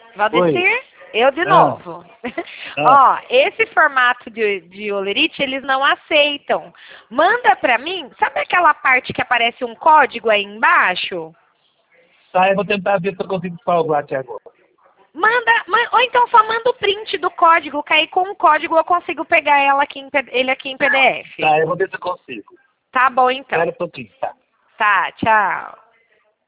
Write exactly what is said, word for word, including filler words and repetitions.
Valdecir, eu de Ah. novo. Ah. Ó, esse formato de, de Olerite, eles não aceitam. Manda pra mim, sabe aquela parte que aparece um código aí embaixo? Tá, eu vou tentar ver se eu consigo salvar aqui agora. Manda, man, ou então só manda o print do código, que aí com o código eu consigo pegar ela aqui em, ele aqui em P D F. Tá, eu vou ver se eu consigo. Tá bom então. Espera um pouquinho, tá? Tá, tchau.